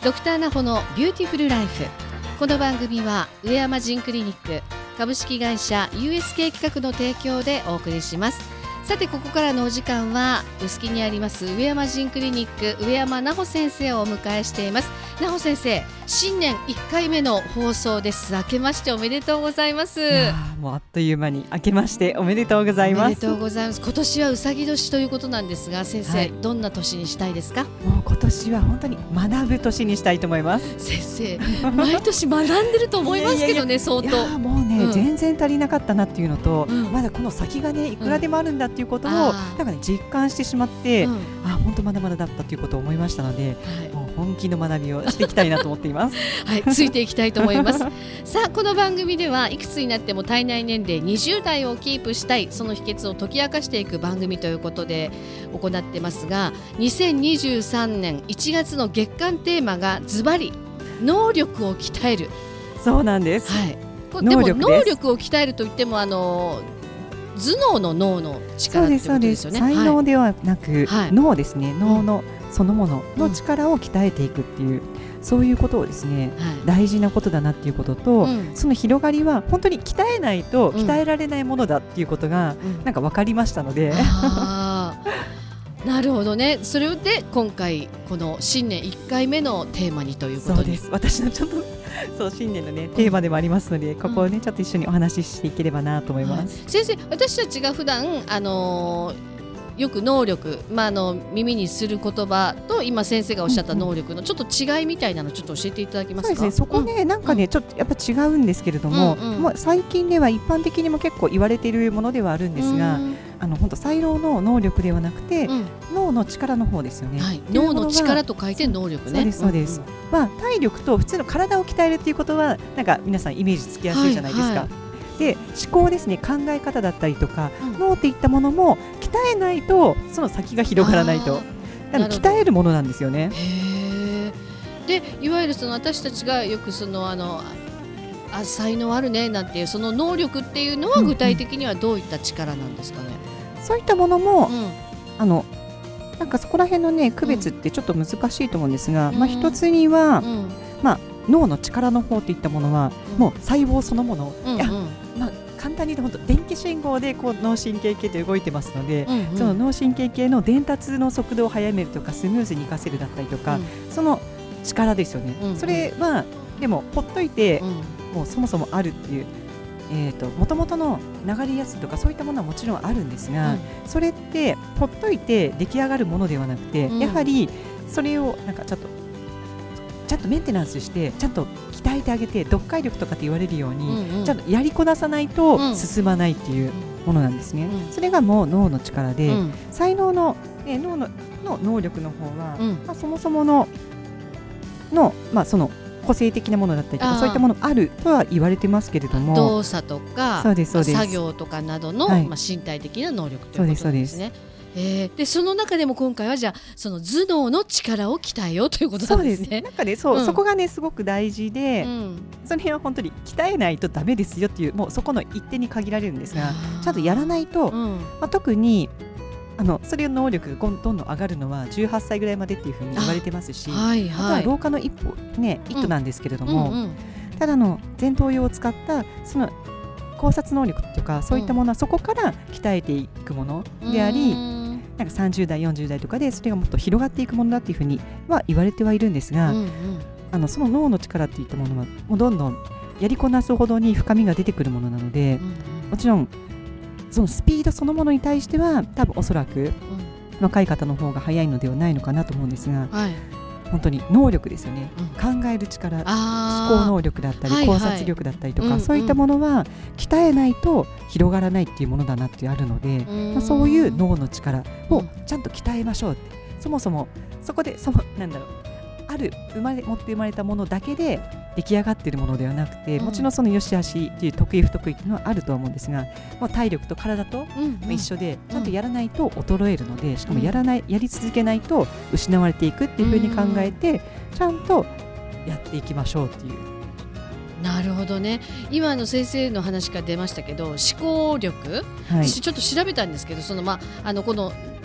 ドクターナホのビューティフルライフ。この番組は上山ジンクリニック株式会社 USK 企画の提供でお送りします。さてここからのお時間は臼杵にあります上山ジンクリニック上山奈穂先生をお迎えしています。奈穂先生、新年1回目の放送です。明けましておめでとうございます。 もうあっという間に明けましておめでとうございます。 おめでとうございます。今年はうさぎ年ということなんですが、先生、はい、どんな年にしたいですか？ もう今年は本当に学ぶ年にしたいと思います。 先生毎年学んでると思いますけどね。相当もうね、全然足りなかったなっていうのと、まだこの先がねいくらでもあるんだっていうことを、なんかね実感してしまって、本当まだまだだったということを思いましたので、もう本気の学びをしていきたいなと思っていますはい、ついていきたいと思いますさあこの番組ではいくつになっても体内年齢20代をキープしたい、その秘訣を解き明かしていく番組ということで行ってますが、2023年1月の月間テーマがズバリ能力を鍛える。 そうなんです、 はい、でも能力を鍛えるといっても頭脳の脳の力ってことですよね。 才能ではなく、脳ですね。脳のそのものの力を鍛えていくっていう、そういうことをですね、大事なことだなっていうことと、その広がりは本当に鍛えないと鍛えられないものだっていうことがなんか分かりましたので、 なるほどね。それで今回この新年1回目のテーマにということで、 そうです。私のちょっとそう新年のねテーマでもありますので、ここをねちょっと一緒にお話ししていければなと思います。 先生、私たちが普段よく能力、耳にする言葉と今先生がおっしゃった能力のちょっと違いみたいなのちょっと教えていただけますか？ そうですね、そこね、なんかねちょっとやっぱ違うんですけれども、最近では一般的にも結構言われているものではあるんですが、本当才能の能力ではなくて、脳の力の方ですよね。 脳の力と書いて能力ね。 そうですそうです。体力と普通の体を鍛えるっていうことはなんか皆さんイメージつきやすいじゃないですか。で思考ですね、考え方だったりとか、脳っていったものも鍛えないとその先が広がらないと、鍛えるものなんですよね。 でいわゆるその私たちがよくその才能あるねなんていうその能力っていうのは具体的にはどういった力なんですかね？ そういったものも、なんかそこら辺のね区別ってちょっと難しいと思うんですが、一つには、脳の力の方といったものは、もう細胞そのもの、簡単に言うと本当電気信号でこう脳神経系って動いてますので、その脳神経系の伝達の速度を速めるとかスムーズに活かせるだったりとか、その力ですよね。それはでもほっといて、もうそもそもあるっていうもともとの流れやすいとかそういったものはもちろんあるんですが、それってほっといて出来上がるものではなくて、やはりそれをなんかちゃんとメンテナンスしてちゃんと鍛えてあげて、読解力とかって言われるように、ちゃんとやりこなさないと進まないっていうものなんですね。それがもう脳の力で、才能の、脳の能力の方は、そもそものその個性的なものだったりとかそういったものあるとは言われてますけれども、 動作とか作業とかなどの、身体的な能力ということなんですね。でその中でも今回はじゃあその頭脳の力を鍛えようということなんですね。 そうです。なんかね、そこがねすごく大事で、その辺は本当に鍛えないとダメですよっていう、もうそこの一点に限られるんですが、ちゃんとやらないと、特にそれの能力がどんどん上がるのは18歳ぐらいまでっていうふうに言われてますし、あとは老化の一途なんですけれども、ただの前頭葉を使ったその考察能力とかそういったものはそこから鍛えていくものであり、なんか30代40代とかでそれがもっと広がっていくものだっていうふうには言われてはいるんですが、その脳の力っていったものはもうどんどんやりこなすほどに深みが出てくるものなので、もちろんそのスピードそのものに対しては多分おそらく若い方の方が早いのではないのかなと思うんですが、本当に能力ですよね。考える力、思考能力だったり、考察力だったりとか、そういったものは鍛えないと広がらないっていうものだなってあるので、そういう脳の力をちゃんと鍛えましょうって。そもそもそこで持って生まれたものだけで出来上がっているものではなくて、もちろんその良し悪しっていう得意不得意っていうのはあるとは思うんですが、もう体力と体と一緒でちゃんとやらないと衰えるので、しかもやり続けないと失われていくっていうふうに考えて、ちゃんとやっていきましょうっていう。 なるほどね。今の先生の話が出ましたけど、思考力、私ちょっと調べたんですけど、この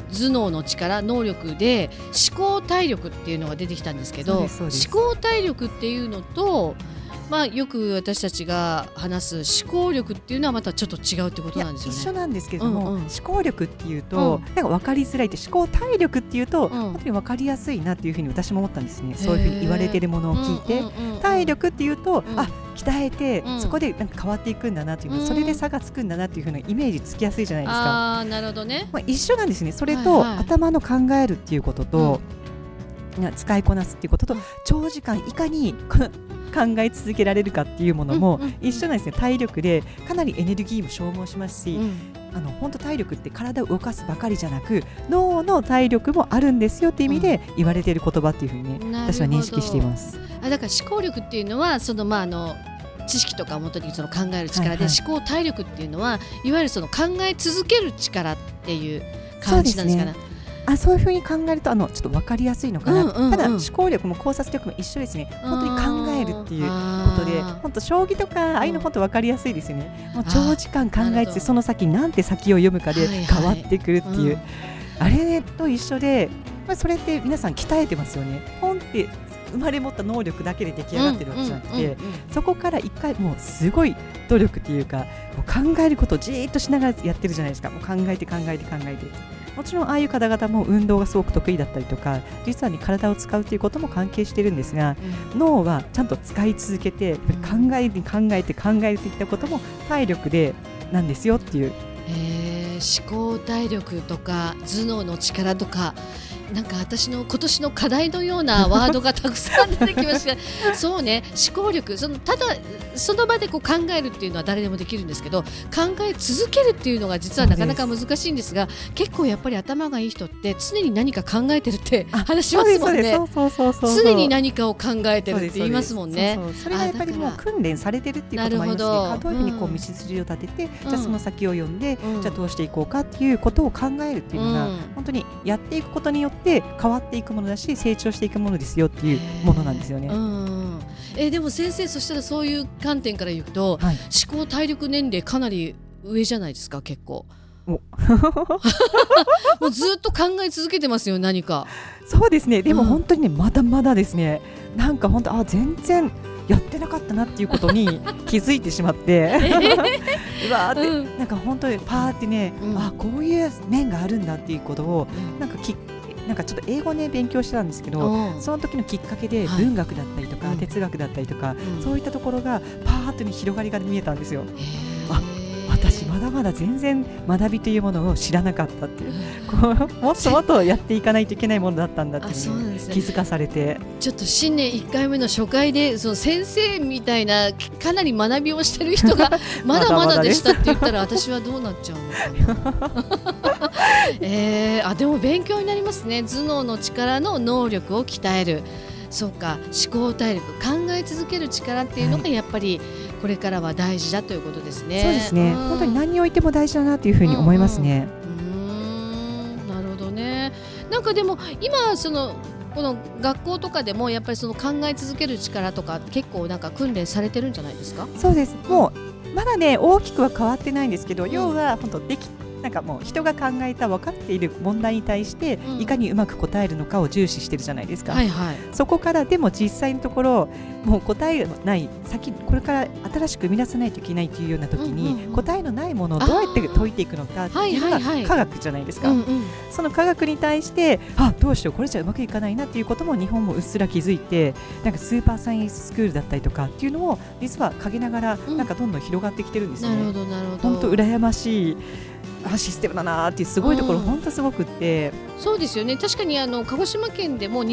頭脳の力能力で思考体力っていうのが出てきたんですけど、思考体力っていうのと、よく私たちが話す思考力っていうのはまたちょっと違うってことなんですよね。 一緒なんですけれども、思考力っていうと、なんか分かりづらいって、思考体力っていうと、本当に分かりやすいなっていうふうに私も思ったんですね。そういうふうに言われているものを聞いて、体力っていうと、鍛えて、そこでなんか変わっていくんだなという、それで差がつくんだなっていうふうなイメージつきやすいじゃないですか。 なるほどね。 一緒なんですね。それと、頭の考えるっていうことと、使いこなすっていうことと、長時間いかに考え続けられるかっていうものも一緒なんですね。体力でかなりエネルギーも消耗しますし、本当体力って体を動かすばかりじゃなく、脳の体力もあるんですよっていう意味で言われている言葉っていうふうにね、私は認識しています。 だから思考力っていうのは知識とかをもとにその考える力で、思考体力っていうのはいわゆるその考え続ける力っていう感じなんですかね。 そういうふうに考えるとちょっと分かりやすいのかな。ただ思考力も考察力も一緒ですね。本当に考えるっていうことで、本当将棋とかああいうの本当分かりやすいですよね。もう長時間考えてその先なんて先を読むかで変わってくるっていう、あれと一緒で、それって皆さん鍛えてますよね。本って生まれ持った能力だけで出来上がってるわけじゃなくて、そこから一回もうすごい努力っていうか、もう考えることをじーっとしながらやってるじゃないですか。もう考えて考えて考えて、もちろんああいう方々も運動がすごく得意だったりとか、実は体を使うということも関係してるんですが、脳はちゃんと使い続けて、考えて考えて考えてきたことも体力でなんですよっていう。 思考体力とか頭脳の力とか、なんか私の今年の課題のようなワードがたくさん出てきましたそうね、思考力、ただその場で考えるっていうのは誰でもできるんですけど、考え続けるっていうのが実はなかなか難しいんですが、結構やっぱり頭がいい人って常に何か考えてるって話しますもんね。常に何かを考えてるって言いますもんね。 それがやっぱりもう訓練されてるっていうこともありますね。どういうふうに道筋を立てて、じゃあその先を読んで、じゃあどうしていこうかっていうことを考えるっていうのが、本当にやっていくことによって変わっていくものだし、成長していくものですよっていうものなんですよね。 でも先生、そしたらそういう観点から言うと、思考体力年齢かなり上じゃないですか。結構もうずっと考え続けてますよ、何か。 そうですね。でも本当にね、まだまだですね。なんか本当全然やってなかったなっていうことに気づいてしまってうわーって、なんか本当にパーってね、こういう面があるんだっていうことをなんかちょっと英語ね勉強してたんですけど、その時のきっかけで文学だったりとか、哲学だったりとか、そういったところがパーッとに広がりが見えたんですよ。私まだまだ全然学びというものを知らなかったっていう、もっともっとやっていかないといけないものだったんだっていう気づかされて、 ちょっと新年1回目の初回でその先生みたいなかなり学びをしてる人がまだまだでしたって言ったら私はどうなっちゃうのかなでも勉強になりますね。頭脳の力の能力を鍛える、そうか、思考体力、考え続ける力っていうのがやっぱりこれからは大事だということですね。 そうですね、本当に何においても大事だなというふうに思いますね。 なるほどね。なんかでも今この学校とかでもやっぱりその考え続ける力とか結構なんか訓練されてるんじゃないですか。 そうです。もうまだね大きくは変わってないんですけど、要は本当なんかもう人が考えた分かっている問題に対していかにうまく答えるのかを重視してるじゃないですか。そこからでも実際のところもう答えのないこれから新しく生み出さないといけないというような時に、答えのないものをどうやって解いていくのかっていうのが科学じゃないですか。その科学に対してどうしようこれじゃうまくいかないなっていうことも日本もうっすら気づいて、なんかスーパーサイエンススクールだったりとかっていうのを実は陰ながらなんかどんどん広がってきてるんですよね。本当羨ましいシステムだなっていうすごいところ、本当すごくって。 そうですよね。確かに鹿児島県でも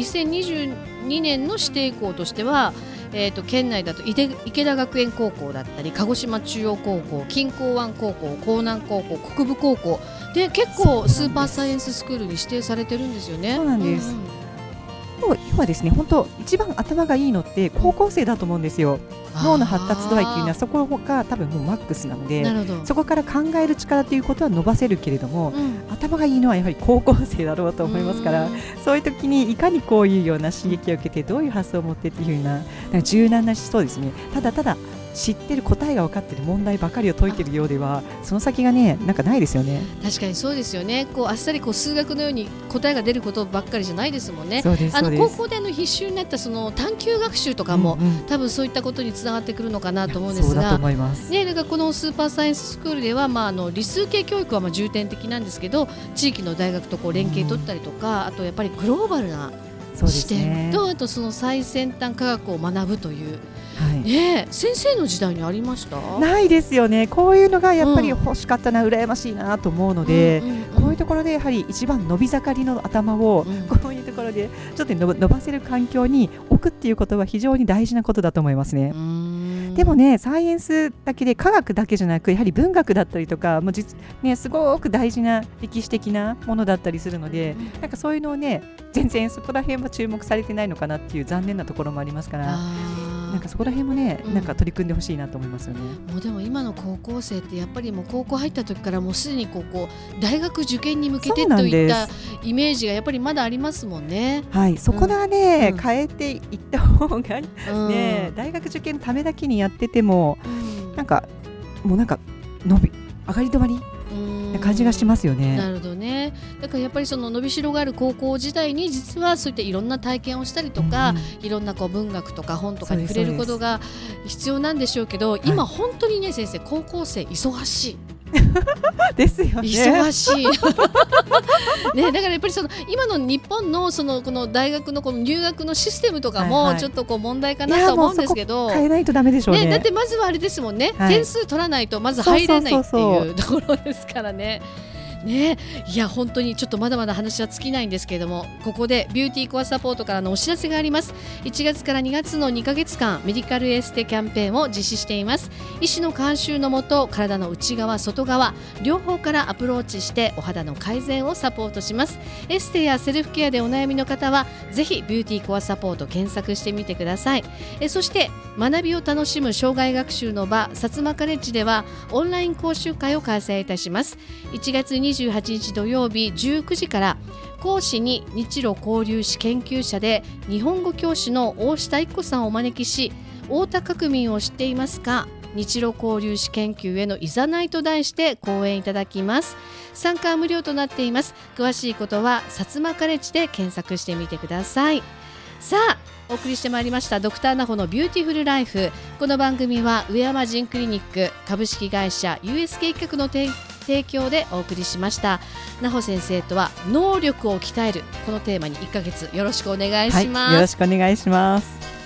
2022年の指定校としては、県内だと池田学園高校だったり鹿児島中央高校、近郊湾高校、江南高校、国分高校で結構スーパーサイエンススクールに指定されてるんですよね。 そうなんです。要はですね、本当一番頭がいいのって高校生だと思うんですよ。脳の発達度合いっていうのはそこが多分もうマックスなので、そこから考える力ということは伸ばせるけれども、頭がいいのはやはり高校生だろうと思いますから、そういう時にいかにこういうような刺激を受けてどういう発想を持ってっていうような柔軟な思想ですね。ただただ知ってる答えが分かってる問題ばかりを解いてるようではその先がねなんかないですよね。 確かにそうですよね。こうあっさりこう数学のように答えが出ることばっかりじゃないですもんね。 そうですそうです。 高校で必修になったその探究学習とかも、多分そういったことにつながってくるのかなと思うんですが、 そうだと思います。 ね、だからこのスーパーサイエンススクールでは、理数系教育は重点的なんですけど、地域の大学とこう連携取ったりとか、あとやっぱりグローバルな視点と、あとその最先端科学を学ぶという、先生の時代にありました？ ないですよね。こういうのがやっぱり欲しかったな、羨ましいなと思うので、こういうところでやはり一番伸び盛りの頭をこういうところでちょっと伸ばせる環境に置くっていうことは非常に大事なことだと思いますね。でもね、サイエンスだけで科学だけじゃなく、やはり文学だったりとかもすごく大事な歴史的なものだったりするので、なんかそういうのをね全然そこら辺は注目されてないのかなっていう残念なところもありますから、なんかそこら辺もね、なんか取り組んでほしいなと思いますよね。 もうでも今の高校生ってやっぱりもう高校入った時からもうすでにこう大学受験に向けてといったイメージがやっぱりまだありますもんね。 はい、そこはね、変えていった方がね、大学受験のためだけにやってても、なんかもうなんか上がり止まりな感じがしますよね。 なるほどね。だからやっぱりその伸びしろがある高校時代に実はそういったいろんな体験をしたりとか、いろんなこう文学とか本とかに触れることが必要なんでしょうけど、今本当にね先生、高校生忙しいですよね。 忙しいね、だからやっぱりその今の日本のこの大学のこの入学のシステムとかもちょっとこう問題かなと思うんですけど、 変えないとダメでしょうね。 だってまずはあれですもんね、点数取らないとまず入れないっていうところですからね。いや本当にちょっとまだまだ話は尽きないんですけれども、ここでビューティーコアサポートからのお知らせがあります。1月から2月の2ヶ月間メディカルエステキャンペーンを実施しています。医師の監修のもと、体の内側外側両方からアプローチしてお肌の改善をサポートします。エステやセルフケアでお悩みの方はぜひビューティーコアサポート検索してみてください。そして学びを楽しむ生涯学習の場、薩摩カレッジではオンライン講習会を開催いたします。1月28日土曜日19時から講師に日露交流士研究者で日本語教師の大下一子さんをお招きし、太田革命を知っていますか、日露交流士研究へのいざないと題して講演いただきます。参加は無料となっています。詳しいことは薩摩カレッジで検索してみてください。さあお送りしてまいりましたドクターナホのビューティフルライフ。この番組は上山ジンクリニック株式会社 USK 企画の提供でお送りしました。ナホ先生とは能力を鍛えるこのテーマに1ヶ月よろしくお願いします。 よろしくお願いします。